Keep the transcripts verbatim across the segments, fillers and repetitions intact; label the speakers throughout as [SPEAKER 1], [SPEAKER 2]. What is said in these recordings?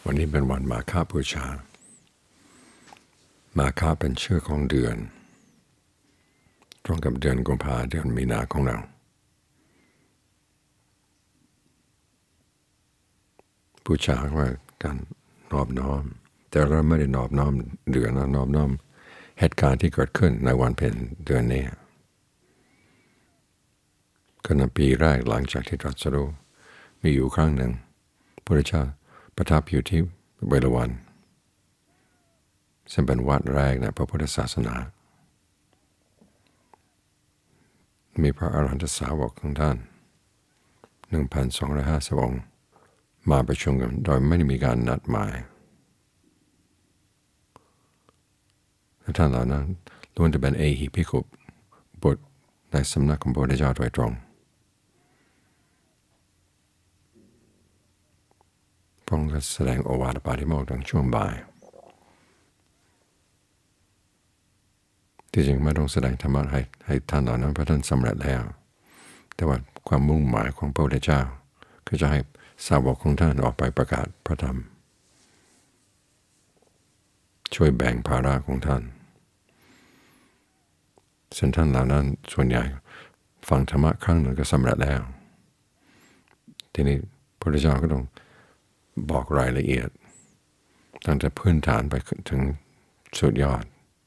[SPEAKER 1] วันนี้เป็นวันมาฆบูชามาฆเป็นชื่อของเดือนตรงกับเดือนกุมภาเดือนมีนาของเราบูชาว่าการนอบน้อมแต่เราไม่ได้นอบน้อมเดือนเรานอบน้อมเหตุการณ์ที่เกิดขึ้นในวันเพ็ญเดือนนี้ก็ในปีแรกหลังจากที่ตรัสรู้มีอยู่ครั้งหนึ่งพระพุทธเจ้าประทับอยู่ที่เวฬุวันซึ่งเป็นวัดแรกในพระพุทธศาสนามีพระอรหันตสาวกของท่าน หนึ่งพันสองร้อยห้าสิบ องค์มาประชุมกันโดยไม่ได้มีการนัดหมายท่านเหล่านั้นล้วนจะเป็นเอหิภิกขุบุตรในสำนักของพระพุทธเจ้าโดยตรงพระองค์ก็แสดงโอวาทปาฏิโมกข์ในช่วงบ่ายที่จริงไม่ต้องแสดงธรรมะให้ให้ท่านเหล่านั้นเพราะท่านสำเร็จแล้วแต่ว่าความมุ่งหมายของพระพุทธเจ้าคือจะให้สาวกของท่านออกไปประกาศพระธรรมช่วยแบ่งภาระของท่านซึ่งท่านเหล่านั้นส่วนใหญ่ฟังธรรมะครั้งหนึ่งก็สำเร็จแล้วทีนี้พระพุทธเจ้าก็ต้องบอกรายละเอียดตั้งแต่พื้นฐานไปถึงสุดยอด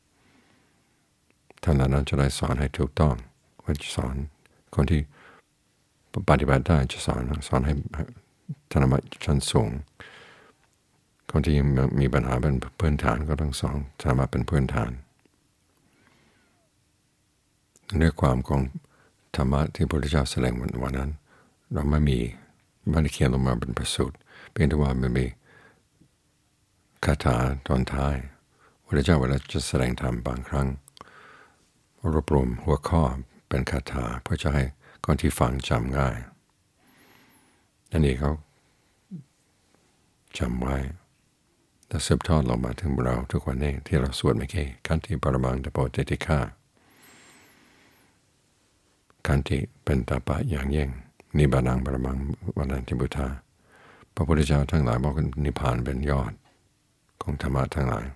[SPEAKER 1] ท่านเหล่านั้นจะได้สอนให้ถูกต้องว่าจะสอนคนที่ปฏิบัติได้จะสอนสอนให้ธรรมะชั้นสูงคนที่มีปัญหาเป็นพื้นฐานก็ต้องสอนธรรมะเป็นพื้นฐานเนื้อความของธรรมะที่พระพุทธเจ้าแสดงวันนั้นเราไม่มีไม่ได้เขียนลงมาเป็นพระสูตรเพียงแต่ว่ามันมีคาถาตอนท้ายพระพุทธเจ้าเวลาจะแสดงธรรมบางครั้งรวบรวมหัวข้อเป็นคาถาเพื่อจะให้คนที่ฟังจำง่ายอันนี้เขาจำไว้และสืบทอดลงมาถึงเราทุกวันนี้ที่เราสวดเมื่อกี้ขันติปรมังตโปเตติฆาขันติเป็นตาปะอย่างยิ่งนิบานังปรมังวันนันติบุทาพระพุทธเจ้าทั้งหลายบอกว่านิพพานเป็นยอดของธรรมะทั้งหลาย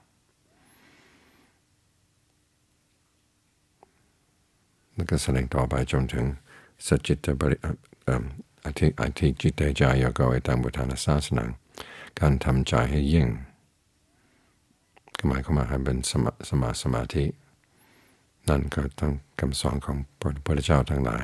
[SPEAKER 1] แล้วก็แสดงต่อไปจนถึงสัจจิตบริอธิอธิจิตเตจายโกเอตังบุทานาสาสนังการทำใจให้ยิ่งก็หมายความว่าให้เป็นสมาสมาสมาธินั่นก็ต้องคำสอนของพระพุทธเจ้าทั้งหลาย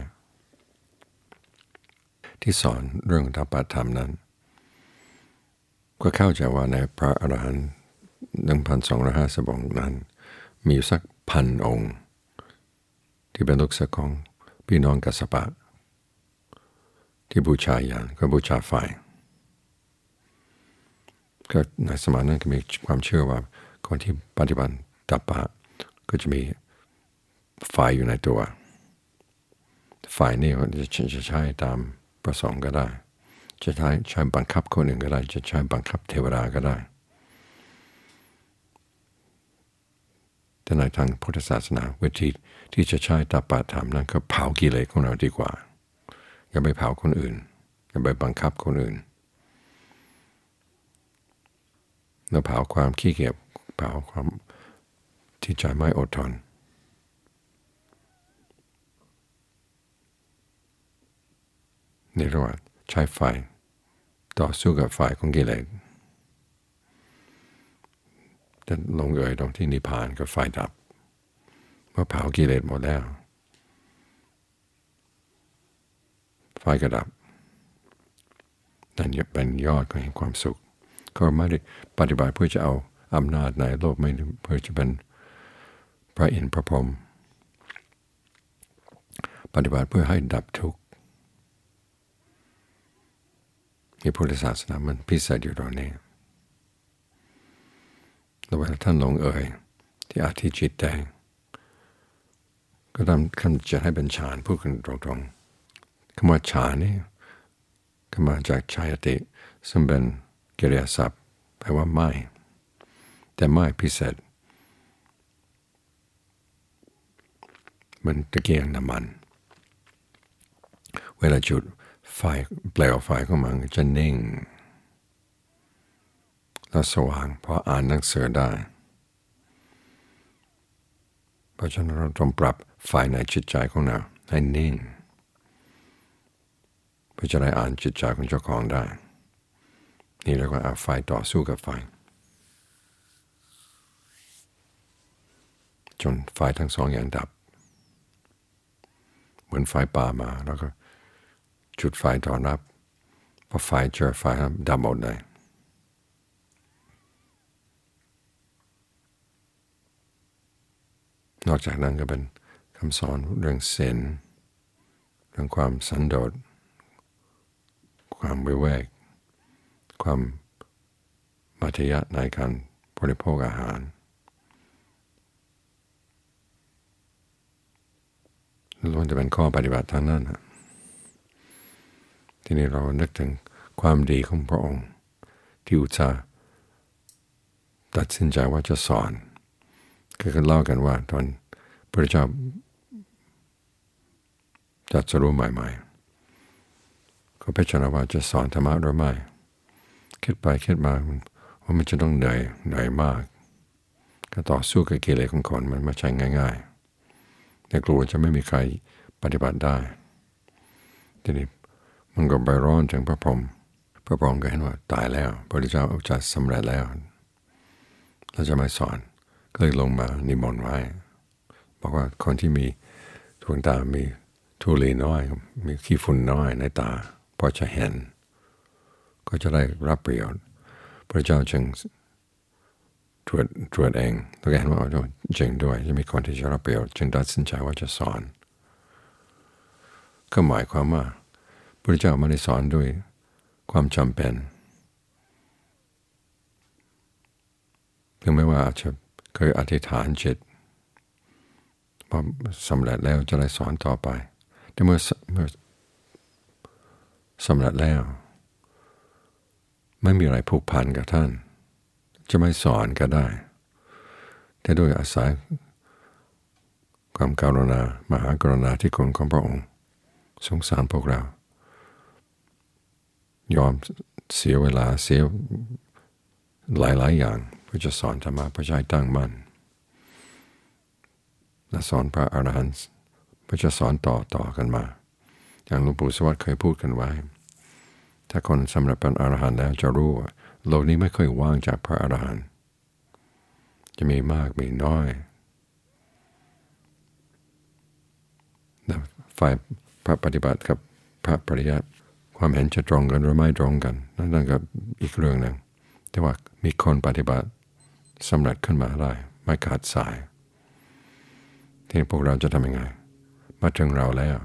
[SPEAKER 1] ที่สอนเรื่องธรรมธรรมนั้นก็เข้าใจว่าในพระอรหันต์ หนึ่งพันสองร้อยห้าสิบ องค์นั้นมีอยู่สักพันองค์ที่เป็นลูกศิษย์ของพี่น้องกัสสปะที่บูชายันก็บูชาไฟก็ในสมัยนั้นก็มีความเชื่อว่าคนที่ปฏิบัติตัปปะก็จะมีไฟอยู่ในตัวไฟนี่จะใช้ตามประสงค์ก็ได้จะใช้ใช้บังคับคนอื่นก็ได้จะใช้บังคับเทวดาก็ได้แต่ในทางพุทธศาสนาวิธีที่จะใช้ตัปปะธรรมนั้นก็เผากิเลสของเราดีกว่าอย่าไปเผาคนอื่นอย่าไปบังคับคนอื่นเราเผาความขี้เกียจเผาความที่ใจไม่อดทนนี่เรียกว่าใช้ไฟต่อสู้กับไฟของกิเลสจะลงเอยตรงที่นิพพานก็ไฟดับเมื่อเผากิเลสหมดแล้วไฟก็ดับนั่นเป็นยอดของความสุขก็ไม่ได้ปฏิบัติเพื่อจะเอาอำนาจในโลกไม่เพื่อจะเป็นพระอินทร์พระพรหมปฏิบัติเพื่อให้ดับทุกข์ในพุทธศาสนามันพิเศษอยู่ตรงนี้แล้วเวลาท่านลงเอยที่อธิจิตใจก็ทำขั้นจะให้เป็นฌานพูดกันตรงๆคำว่าฌานนี่ก็มาจากฌายติซึ่งเป็นกริยาศัพท์แปลว่าไม่แต่ไม่พิเศษมันตะเกียงน้ำมันเวลาจุดไฟเปลวไฟของมันจะนิ่งและสว่างพออ่านหนังสือได้เพราะฉะนั้นเราต้องปรับฝ่ายในจิตใจของเราให้นิ่งเพื่อจะได้อ่านจิตใจของเจ้าของได้นี่เรียกว่าไฟต่อสู้กับไฟจนไฟทั้งสองอย่างดับเหมือนไฟป่ามาแล้วก็จุดไฟต่อรับพอไฟเจอไฟดับหมดเลยนอกจากนั้นก็เป็นคำสอนเรื่องศีลเรื่องความสันโดษความวิเวกความมัธยัสถ์ในการบริโภคอาหารล้วนจะเป็นข้อปฏิบัติทางนั้นนะที่นี่เรานึกถึงความดีของพระองค์ที่อุตส่าห์ตัดสินใจว่าจะสอนคือกันเล่ากันว่าตอนพระเจ้าตรัสรู้ใหม่ๆก็พิจารณาว่าจะสอนธรรมะหรือไม่คิดไปคิดมาว่ามันจะต้องเหนื่อยเหนื่อยมากก็ต่อสู้กับกิเลสของคนมันไม่ใช่ง่ายๆแต่กลัวจะไม่มีใครปฏิบัติได้ทีนี้มันก็ไปร้อนถึงพระพรหมพระพรหมก็เห็นว่าตายแล้วพระเจ้าจะสำเร็จแล้วเราจะไม่สอนก็เลยลงมานิมนต์ไว้บอกว่าคนที่มีดวงตามีธุลีน้อยมีขี้ฝุ่นน้อยในตาพอจะเห็นก็จะได้รับประโยชน์พระเจ้าจึงตรวจตรวจเองแล้วก็เห็นว่าจริงด้วยจะมีคนที่จะรับประโยชน์จึงตัดสินใจว่าจะสอนก็หมายความว่าพระเจ้าไม่ได้สอนด้วยความจำเป็นถึงแม้ว่าอาจจะเคยอธิษฐานจิตพอสำเร็จแล้วจะได้สอนต่อไปแต่เมื่อเมื่อสำเร็จแล้วไม่มีอะไรผูกพันกับท่านจะไม่สอนก็ได้แต่ด้วยอาศัยความกรุณามหากรุณาธิคุณของพระองค์สงสารพวกเรายอมเสียเวลาเสียหลายๆอย่างเพื่อจะสอนธรรมะเพื่อให้ตั้งมั่นและสอนพระอรหันต์เพื่อจะสอนต่อต่อกันมาอย่างหลวงปู่สวัสดิ์เคยพูดกันไว้ถ้าคนสำเร็จเป็นอรหันต์แล้วจะรู้ว่าโลกนี้ไม่เคยว่างจากพระอรหันต์จะมีมากมีน้อยฝ่ายพระปฏิบัติกับพระปริยัติความเห็นจะตรงกันหรือไม่ตรงกันนั่นก็อีกเรื่องหนึ่งแต่ว่ามีคนปฏิบัติสำเร็จขึ้นมาได้ไม่ขาดสายทีนี้พวกเราจะทำยังไงมาถึงเราแล้ว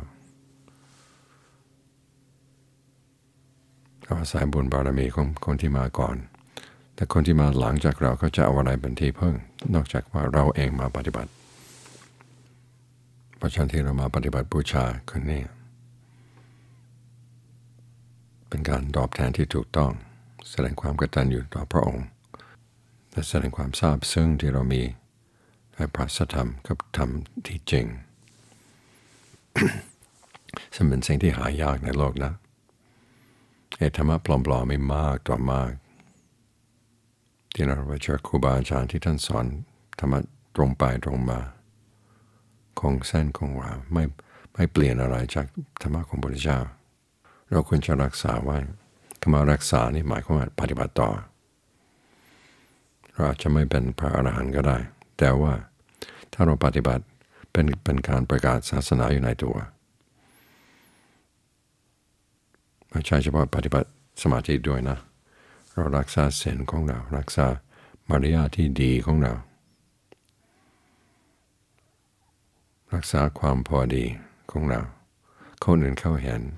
[SPEAKER 1] ก็อาศัยบุญบารมีของคนที่มาก่อนแต่คนที่มาหลังจากเราก็จะเอาอะไรเป็นที่พึ่งนอกจากว่าเราเองมาปฏิบัติเพราะฉะนั้นที่เรามาปฏิบัติบูชาคนนี้เป็นการตอบแทนที่ถูกต้องแสดงความกตัญญูต่อพระองค์และแสดงความซาบซึ้งที่เรามีในพระธรรมกับธรรมที่จริง ซึ่งเป็นสิ่งที่หายากในโลกนะไอ้ธรรมะปลอมๆไม่มากต่อมากที่เราไปเจอครูบาอาจารย์ที่ท่านสอนธรรมะตรงไปตรงมาคงเส้นคงวาไม่ไม่เปลี่ยนอะไรจากธรรมะของพระพุทธเจ้าเราควรจะรักษาไว้คำว่ารักษานี่หมายความว่าปฏิบัติต่อเราอาจจะไม่เป็นพระอรหันต์ก็ได้แต่ว่าถ้าเราปฏิบัติเป็นเป็นการประกาศศาสนาอยู่ในตัวไม่ใช่เฉพาะปฏิบัติสมาธิด้วยนะเรารักษาศีลของเรารักษามารยาทที่ดีของเรารักษาความพอดีของเราคนอื่นเขาเห็น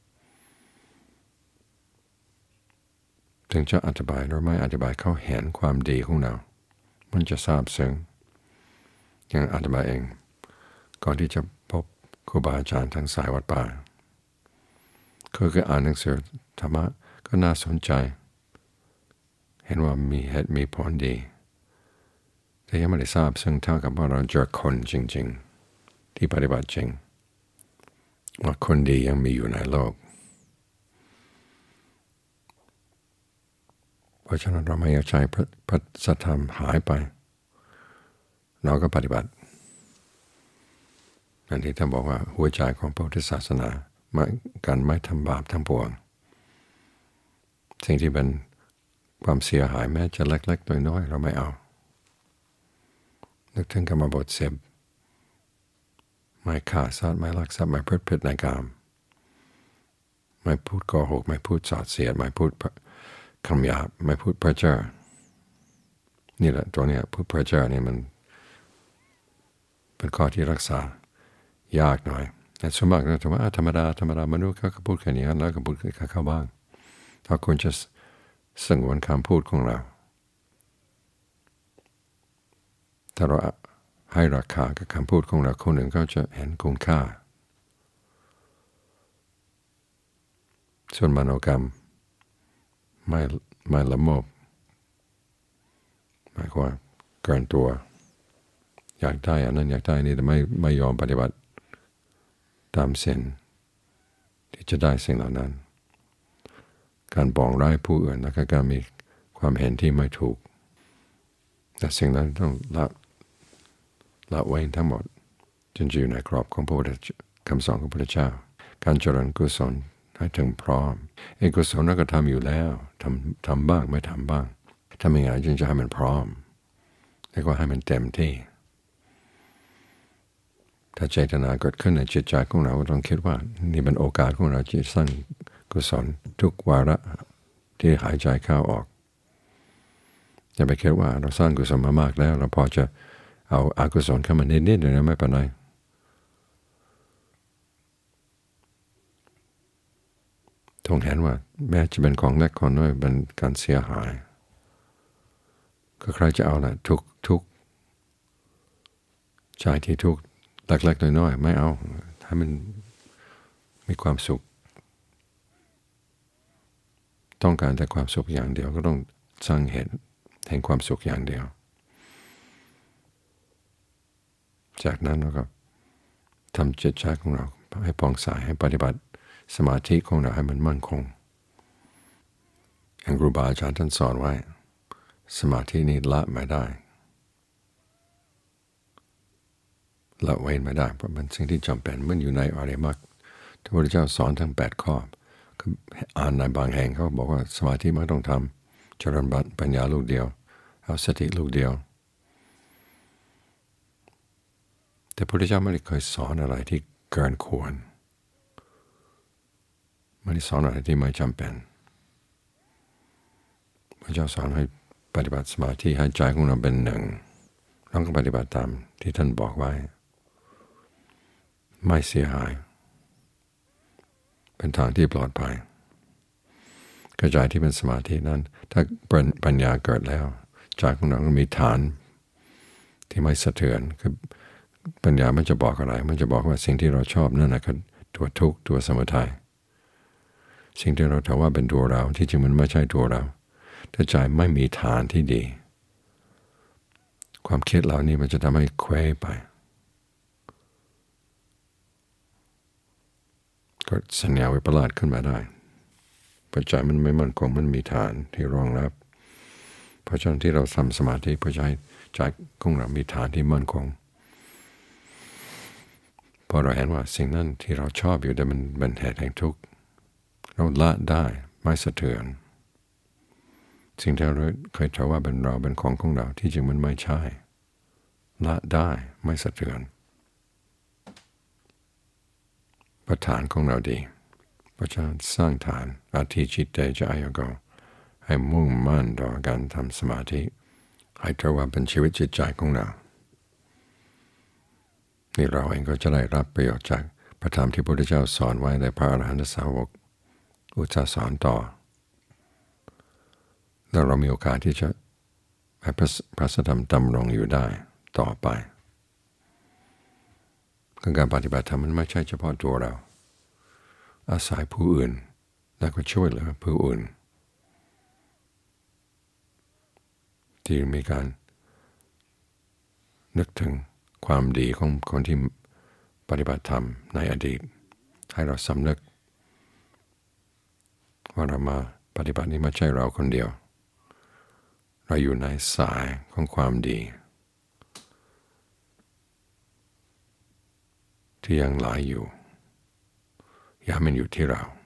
[SPEAKER 1] ถึงจะอธิบายหรือไม่อธิบายเขาเห็นความดีของเรามันจะซาบซึ้งอย่างอธิบายเองก่อนที่จะพบครูบาอาจารย์ทางสายวัดป่าคือก็อ่านหนังสือธรรมะก็น่าสนใจเห็นว่ามีเหตุมีผลดีแต่ยังไม่ได้ทราบซึ่งเท่ากับว่าเราเจอคนจริงๆที่ปฏิบัติจริงว่าคนดียังมีอยู่ในโลกราะฉะนั้นเราไม่อยากใช้พระสัทธรรมหายไปเราก็ปฏิบัตินั่นที่ท่านบอกว่าหัวใจของพระพุทธศาสนาไม่การไม่ทำบาปทั้งปวงสิ่งที่เป็นความเสียหายแม้จะเล็กๆน้อยๆเราไม่เอานึกถึงกรรมบทสิบไม่ฆ่าสัตว์ไม่ลักทรัพย์ไม่พูดผิดในกามไม่พูดโกหกไม่พูดส่อเสียดไม่พูดคำหยาบไม่พูดเพ้อเจ้อนี่แหละตัวเนี้ยพูดเพ้อเจ้อนี่มันเป็นข้อที่รักษายากหน่อยแต่ส่วนมากเราถือว่าธรรมดาธรรมดามนุษย์เขาก็พูดแค่นี้แล้วก็พูดแค่เขาบ้างถ้าคุณจะสงวนคำพูดของเราถ้าเราให้ราคากับคำพูดของเราคนหนึ่งก็จะเห็นคุณค่าส่วนมโนกรรมไม่ไม่ละโมบหมายความว่าเกินตัวอยากได้อันนั้นอยากได้นี่แต่ไม่ไม่ยอมปฏิบัติตามเส้นที่จะได้สิ่งเหล่านั้นการปองร้ายผู้อื่นแล้วก็การมีความเห็นที่ไม่ถูกแต่สิ่งนั้นต้องละละไว้ทั้งหมดจนอยู่ในกรอบของพระพุทธคำสอนของพระพุทธเจ้าการเจริญกุศลให้ถึงพร้อมเอกกุศลเราก็ทำอยู่แล้วทำทำบ้างไม่ทำบ้างทำยังไงจึงจะให้มันพร้อมแล้วก็ให้มันเต็มที่ถ้าเจตนาเกิดขึ้นในจิตใจของเราต้องคิดว่านี่เป็นโอกาสของเราที่สร้างกุศลทุกวาระที่หายใจเข้าออกอย่าไปคิดว่าเราสร้างกุศลมามากแล้วเราพอจะเอาอกุศลเข้ามานิดๆหน่อยๆไม่เป็นไรทงเห็นว่าแม้จะเป็นของเล็กของน้อยเป็นการเสียหายก็ใครจะเอาละทุกทุกใจที่ทุกเล็กๆน้อยๆไม่เอาให้มันมีความสุขต้องการแต่ความสุขอย่างเดียวก็ต้องสร้างเหตุแห่งความสุขอย่างเดียวจากนั้นเราก็ทำจิตใจของเราให้ผ่องใสให้ปฏิบัติสมาธิของเราให้มันมั่นคงอย่างครูบาอาจารย์ท่านสอนไว้สมาธินี้ละไม่ได้ละเว้นไม่ได้เพราะมันสิ่งที่จำเป็นมันอยู่ในอริยมรรคที่พระพุทธเจ้าสอนทั้งแปดข้ออ่านในบางแห่งเขาบอกว่าสมาธิไม่ต้องทำเจริญปัญญาลูกเดียวเอาสติลูกเดียวแต่พระพุทธเจ้าไม่ได้เคยสอนอะไรที่เกินควรไม่ได้สอนอะไรที่ไม่จำเป็นพระเจ้าสอนให้ปฏิบัติสมาธิให้ใจของเราเป็นหนึ่งเราก็ปฏิบัติตามที่ท่านบอกไว้ไม่เสียหายเป็นทางที่ปลอดภัยกระจายที่เป็นสมาธินั้นถ้าปัญญาเกิดแล้วใจของเราก็มีฐานที่ไม่สะเทือนคือปัญญามันจะบอกอะไรมันจะบอกว่าสิ่งที่เราชอบนั่นนะคือตัวทุกข์ตัวสมุทัยสิ่งที่เราถือว่าเป็นตัวเราที่จริงมันไม่ใช่ตัวเราถ้าใจไม่มีฐานที่ดีความคิดเหล่านี้มันจะทำให้เคว้งไปก็สัญญาวิปลาสขึ้นมาได้ปัจจัยมันไม่มั่นคงมันมีฐานที่รองรับเพราะฉะนั้นที่เราทำสมาธิเพื่อให้ใจของเรามีฐานที่มั่นคงพอเราเห็นว่าสิ่งนั้นที่เราชอบอยู่แต่มันเป็นเหตุแห่งทุกข์เราละได้ไม่สะเทือนสิ่งที่เราเคยถือว่าเป็นเราเป็นของของเราที่จริงมันไม่ใช่ละได้ไม่สะเทือนประฐานของเราดีเพราะฉะนั้นสร้างฐานอาทิจิตเตจะอายโกให้มุ่งมั่นต่อการทำสมาธิให้ถือว่าเป็นชีวิตจิตใจของเรานี่เราเองก็จะได้รับประโยชน์จากพระธรรมที่พระพุทธเจ้าสอนไว้ในพระอรหันตสาวกอุตสาสอนต่อแล้วเรามีโอกาสที่จะให้พระพระธรรมดำรงอยู่ได้ต่อไปการปฏิบัติธรรมมันไม่ใช่เฉพาะตัวเราอาศัยผู้อื่นแล้วก็ช่วยเหลือผู้อื่นที่มีการนึกถึงความดีของคนที่ปฏิบัติธรรมในอดีตให้เราสำนึกว่าเรามาปฏิบัตินี้ไม่ใช่เราคนเดียวเราอยู่ในสายของความดีที่ยังไหลอยู่อย่ามันอยู่ที่เรา